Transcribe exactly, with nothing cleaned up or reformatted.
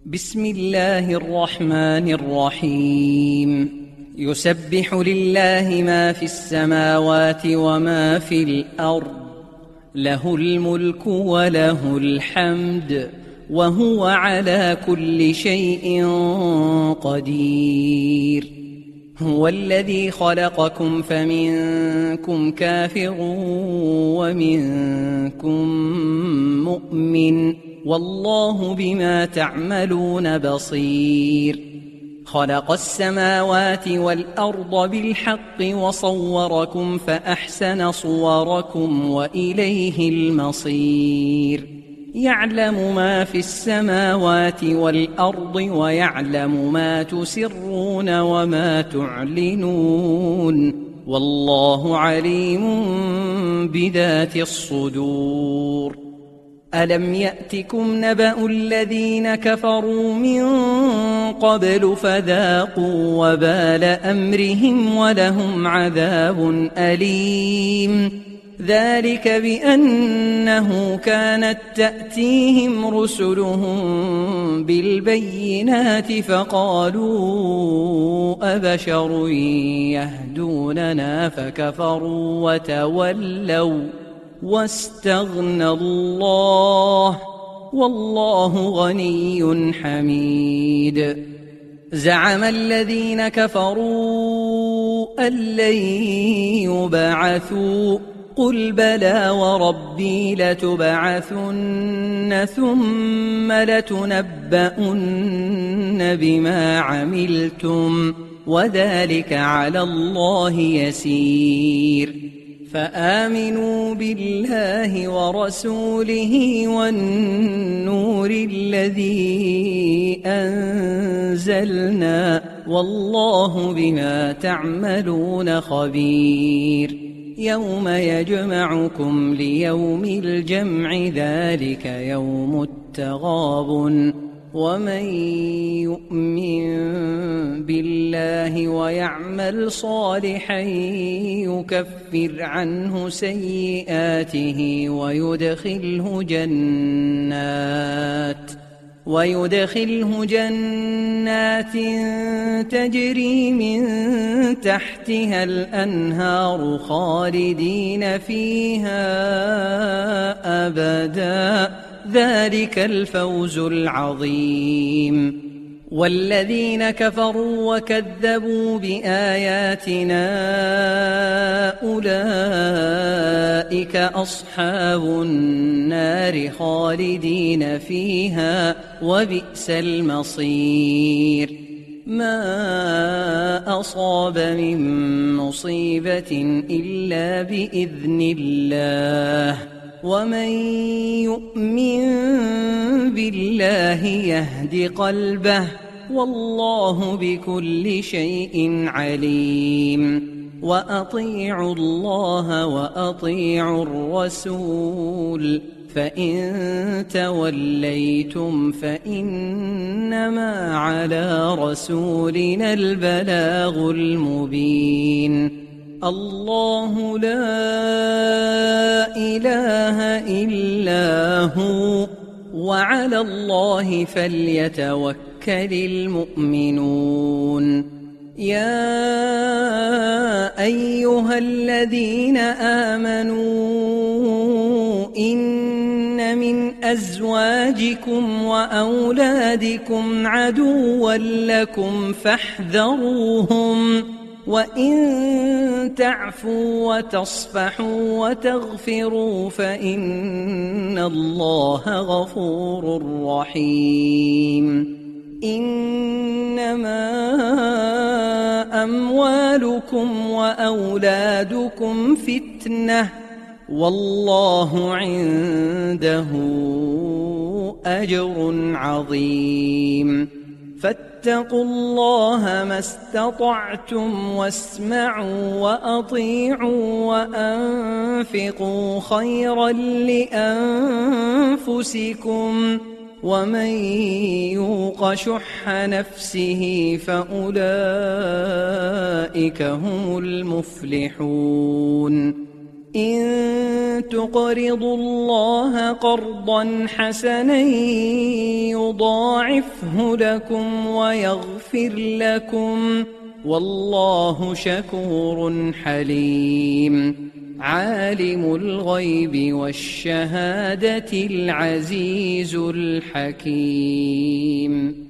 بسم الله الرحمن الرحيم يسبح لله ما في السماوات وما في الأرض له الملك وله الحمد وهو على كل شيء قدير. هو الذي خلقكم فمنكم كافر ومنكم مؤمن والله بما تعملون بصير. خلق السماوات والأرض بالحق وصوركم فأحسن صوركم وإليه المصير. يعلم ما في السماوات والأرض ويعلم ما تسرون وما تعلنون والله عليم بذات الصدور. ألم يأتكم نبأ الذين كفروا من قبل فذاقوا وبال أمرهم ولهم عذاب أليم. ذلك بأنه كانت تأتيهم رسلهم بالبينات فقالوا أبشر يهدوننا فكفروا وتولوا واستغنى الله والله غني حميد. زعم الذين كفروا أن لن يبعثوا قل بلى وربي لتبعثن ثم لتنبؤن بما عملتم وذلك على الله يسير. فآمنوا بالله ورسوله والنور الذي أنزلنا والله بما تعملون خبير. يوم يجمعكم ليوم الجمع ذلك يوم التغابن. ومن يؤمن بالله ويعمل صالحا يكفر عنه سيئاته ويدخله جنات ويدخله جنات تجري من تحتها الأنهار خالدين فيها أبدا ذلك الفوز العظيم. والذين كفروا وكذبوا بآياتنا أولئك أصحاب النار خالدين فيها وبئس المصير. ما أصاب من مصيبة إلا بإذن الله ومن يؤمن بالله يهد قلبه والله بكل شيء عليم. وأطيعوا الله وأطيعوا الرسول فإن توليتم فإنما على رسولنا البلاغ المبين. الله لا إله إلا هو وعلى الله فليتوكل المؤمنون. يا أيها الذين آمنوا إن من أزواجكم وأولادكم عدوا لكم فاحذروهم وإن تعفوا وتصفحوا وتغفروا فإن الله غفور رحيم. إنما أموالكم وأولادكم فتنة والله عنده أجر عظيم. فاتقوا الله ما استطعتم واسمعوا وأطيعوا وأنفقوا خيرا لأنفسكم ومن يوق شح نفسه فأولئك هم المفلحون. إن تقرضوا الله قرضا حسنا يضاعفه لكم ويغفر لكم والله شكور حليم عالم الغيب والشهادة العزيز الحكيم.